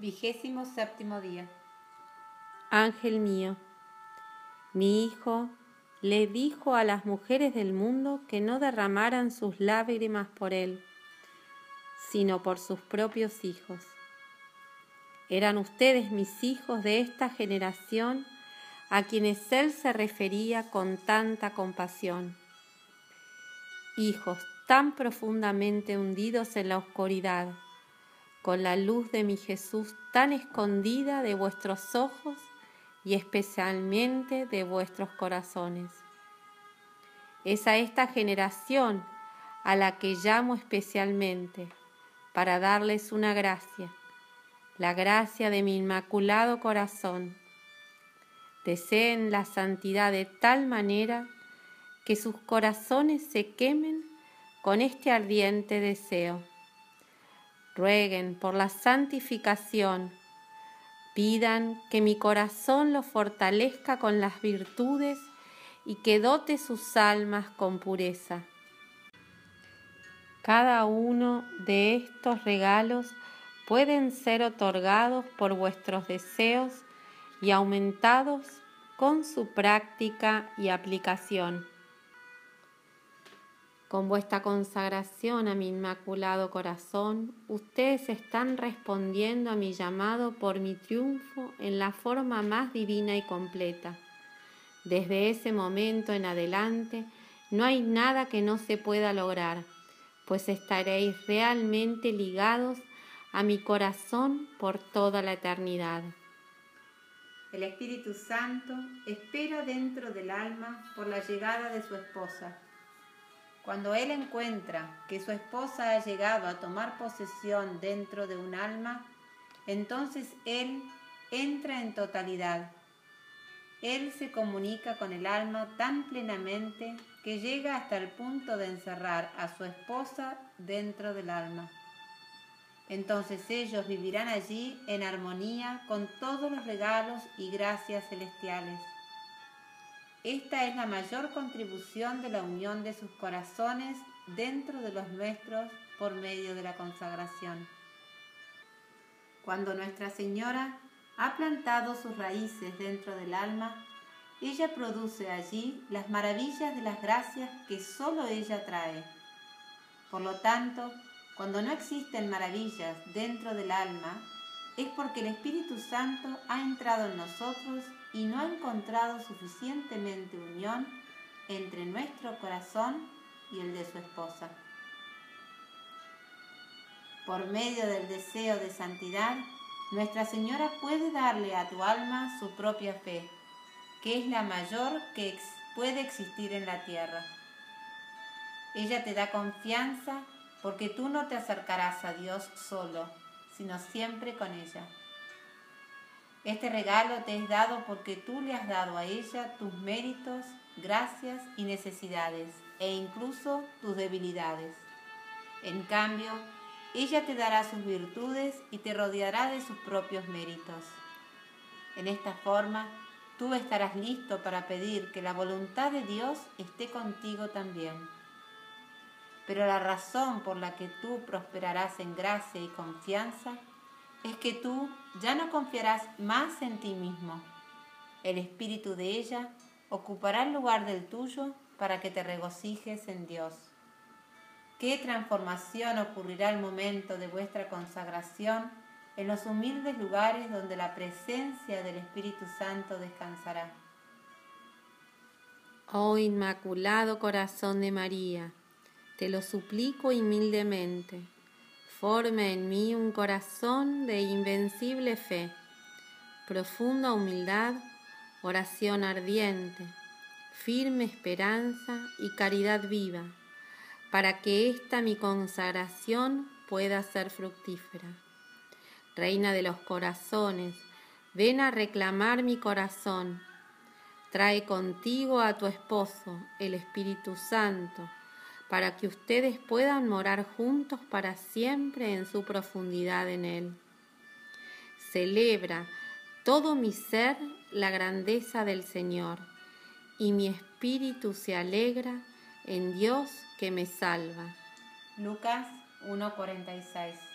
27º día. Ángel mío, mi hijo le dijo a las mujeres del mundo que no derramaran sus lágrimas por él, sino por sus propios hijos. Eran ustedes mis hijos de esta generación a quienes él se refería con tanta compasión. Hijos tan profundamente hundidos en la oscuridad, con la luz de mi Jesús tan escondida de vuestros ojos y especialmente de vuestros corazones. Es a esta generación a la que llamo especialmente para darles una gracia, la gracia de mi inmaculado corazón. Deseen la santidad de tal manera que sus corazones se quemen con este ardiente deseo. Rueguen por la santificación, pidan que mi corazón los fortalezca con las virtudes y que dote sus almas con pureza. Cada uno de estos regalos pueden ser otorgados por vuestros deseos y aumentados con su práctica y aplicación. Con vuestra consagración a mi inmaculado corazón, ustedes están respondiendo a mi llamado por mi triunfo en la forma más divina y completa. Desde ese momento en adelante, no hay nada que no se pueda lograr, pues estaréis realmente ligados a mi corazón por toda la eternidad. El Espíritu Santo espera dentro del alma por la llegada de su esposa. Cuando él encuentra que su esposa ha llegado a tomar posesión dentro de un alma, entonces él entra en totalidad. Él se comunica con el alma tan plenamente que llega hasta el punto de encerrar a su esposa dentro del alma. Entonces ellos vivirán allí en armonía con todos los regalos y gracias celestiales. Esta es la mayor contribución de la unión de sus corazones dentro de los nuestros por medio de la consagración. Cuando Nuestra Señora ha plantado sus raíces dentro del alma, ella produce allí las maravillas de las gracias que solo ella trae. Por lo tanto, cuando no existen maravillas dentro del alma, es porque el Espíritu Santo ha entrado en nosotros y no ha encontrado suficientemente unión entre nuestro corazón y el de su esposa. Por medio del deseo de santidad, Nuestra Señora puede darle a tu alma su propia fe, que es la mayor que puede existir en la tierra. Ella te da confianza porque tú no te acercarás a Dios solo, sino siempre con ella. Este regalo te es dado porque tú le has dado a ella tus méritos, gracias y necesidades, e incluso tus debilidades. En cambio, ella te dará sus virtudes y te rodeará de sus propios méritos. En esta forma, tú estarás listo para pedir que la voluntad de Dios esté contigo también. Pero la razón por la que tú prosperarás en gracia y confianza es que tú ya no confiarás más en ti mismo. El espíritu de ella ocupará el lugar del tuyo para que te regocijes en Dios. ¿Qué transformación ocurrirá al momento de vuestra consagración en los humildes lugares donde la presencia del Espíritu Santo descansará? Oh Inmaculado Corazón de María, te lo suplico humildemente, forma en mí un corazón de invencible fe, profunda humildad, oración ardiente, firme esperanza y caridad viva, para que esta mi consagración pueda ser fructífera. Reina de los corazones, ven a reclamar mi corazón. Trae contigo a tu esposo, el Espíritu Santo, para que ustedes puedan morar juntos para siempre en su profundidad en él. Celebra todo mi ser la grandeza del Señor, y mi espíritu se alegra en Dios que me salva. Lucas 1:46.